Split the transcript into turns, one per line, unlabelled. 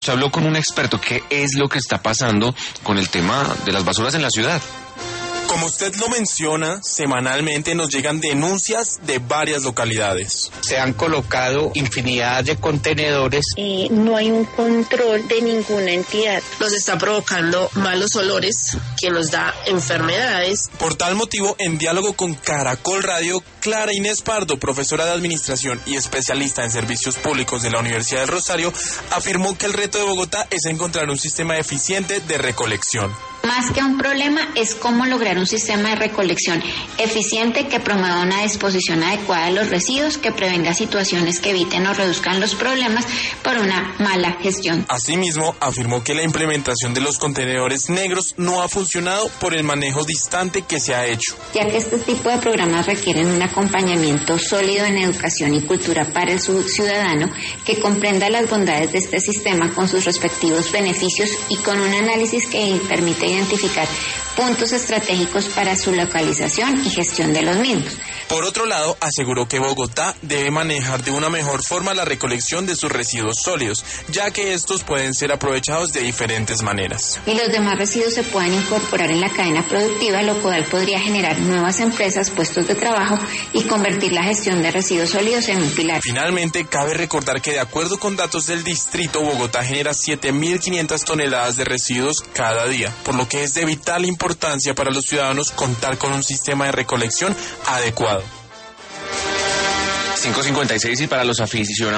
Se habló con un experto. ¿Qué es lo que está pasando con el tema de las basuras en la ciudad?
Como usted lo menciona, semanalmente nos llegan denuncias de varias localidades.
Se han colocado infinidad de contenedores.
No hay un control de ninguna entidad.
Nos está provocando malos olores que nos da enfermedades.
Por tal motivo, en diálogo con Caracol Radio, Clara Inés Pardo, profesora de Administración y especialista en Servicios Públicos de la Universidad del Rosario, afirmó que el reto de Bogotá es encontrar un sistema eficiente de recolección.
Más que un problema es cómo lograr un sistema de recolección eficiente que promueva una disposición adecuada de los residuos, que prevenga situaciones que eviten o reduzcan los problemas por una mala gestión.
Asimismo, afirmó que la implementación de los contenedores negros no ha funcionado por el manejo distante que se ha hecho.
Ya que este tipo de programas requieren un acompañamiento sólido en educación y cultura para el ciudadano que comprenda las bondades de este sistema con sus respectivos beneficios y con un análisis que permite identificar puntos estratégicos para su localización y gestión de los mismos.
Por otro lado, aseguró que Bogotá debe manejar de una mejor forma la recolección de sus residuos sólidos, ya que estos pueden ser aprovechados de diferentes maneras.
Y los demás residuos se pueden incorporar en la cadena productiva, lo cual podría generar nuevas empresas, puestos de trabajo y convertir la gestión de residuos sólidos en un pilar.
Finalmente, cabe recordar que de acuerdo con datos del distrito, Bogotá genera 7.500 toneladas de residuos cada día, por lo que es de vital importancia para los ciudadanos contar con un sistema de recolección adecuado.
5:56 y para los aficionados